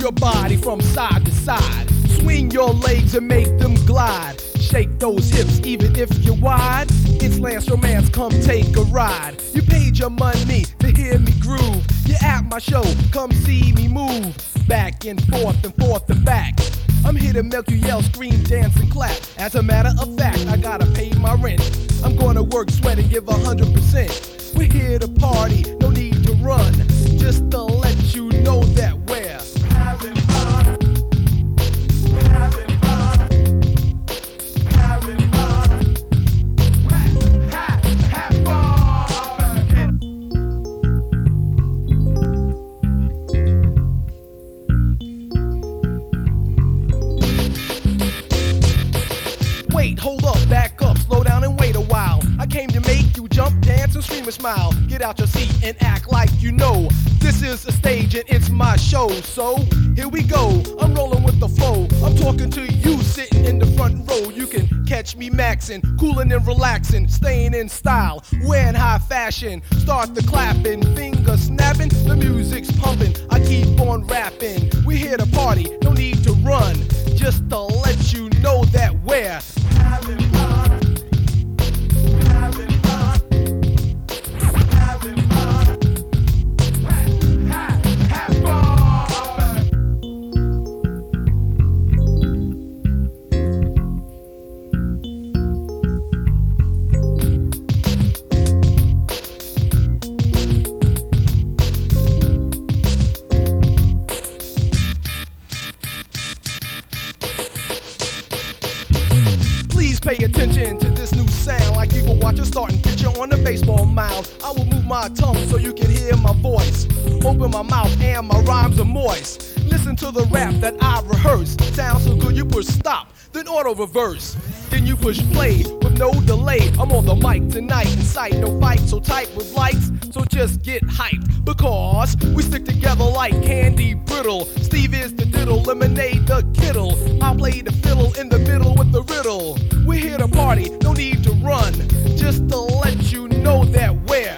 your body from side to side. Swing your legs and make them glide. Shake those hips even if you're wide. It's Lance Romance, come take a ride. You paid your money to hear me groove. You're at my show, come see me move. Back and forth and back. I'm here to make you yell, scream, dance, and clap. As a matter of fact, I gotta pay my rent. I'm gonna work, sweat, and give 100%. We're here to party, no need to run. Just to let you know that we're having fun. Having fun. Having fun. Have fun. Wait, hold up, back up, slow down and wait a while. I came to make you jump, dance, and scream and smile. Get out your seat and act like you know. This is a stage and it's my show. So, here we go, I'm rolling with the flow. I'm talking to you sitting in the front row. You can catch me maxing, cooling and relaxing, staying in style, wearing high fashion. Start the clapping, finger snapping, the music's pumping. I keep on rapping. We're here to party, no need to run. Just to let you know that we're having fun. Having fun. Having fun. Have fun. Please pay attention to this new sound, like you can watch a starting pitcher on a baseball mound. I will move my tongue so you can hear my voice. Open my mouth and my rhymes are moist. Listen to the rap that I rehearse. Sounds so good you push stop, then auto reverse. Then you push play with no delay. I'm on the mic tonight, in sight, no fight, so tight with lights. So just get hyped, because we stick together like candy brittle. Steve is the diddle, lemonade the kittle. I'll play the fiddle in the middle with the riddle. We're here to party, no need to run. Just to let you know that we're